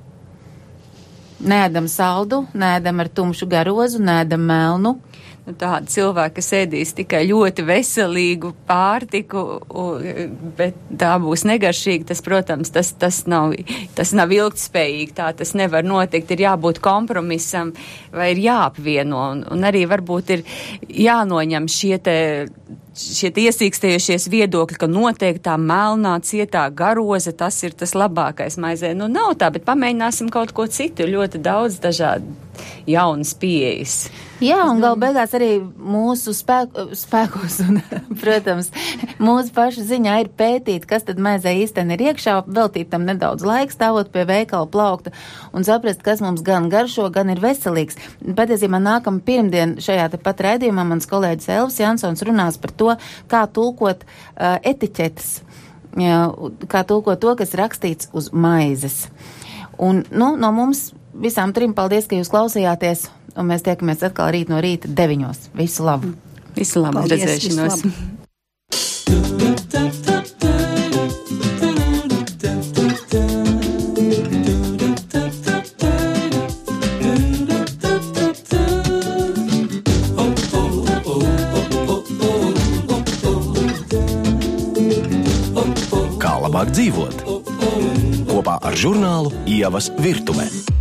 S2: Nēdam saldu, nēdam ar tumšu garozu, nēdam melnu.
S3: Nu, tādi cilvēki, kas ēdīs tikai ļoti veselīgu pārtiku, bet tā būs negaršīga, tas, protams, tas, tas, nav, tas nav ilgtspējīgi, tā tas nevar notikt, ir jābūt kompromisam vai ir jāapvieno, un, un arī varbūt ir jānoņem šie te šie iesīkstējušies viedokļi, ka noteikti tā melnā, cietā garoze, tas ir tas labākais maizē. Nu, nav tā, bet pamēģināsim kaut ko citu, ļoti daudz dažādu jaunas pieejas.
S2: Jā, un gal beigās arī mūsu spēku, spēkos un, protams, mūsu pašu ziņā ir pētīt, kas tad maizē īstenībā ir iekšā, veltīt tam nedaudz laika, stāvot pie veikala plaukta un saprast, kas mums gan garšo, gan ir veselīgs. Patiesībā nākam pirmdien šajā te pat raidījumā mans kolēģis Elvis Jansons runās par to, kā tulkot uh, etiķetes, jā, kā tulkot to, kas rakstīts uz maizes. Un, nu, no mums visām trim paldies, ka jūs klausījāties, un mēs tiekamies atkal rīt no rīta deviņos. Visu labu!
S3: Visu labu!
S5: Paldies,
S3: redzēšanos!
S5: Visu
S1: labu! Kā labāk dzīvot? Kopā ar žurnālu Ievas virtuvē.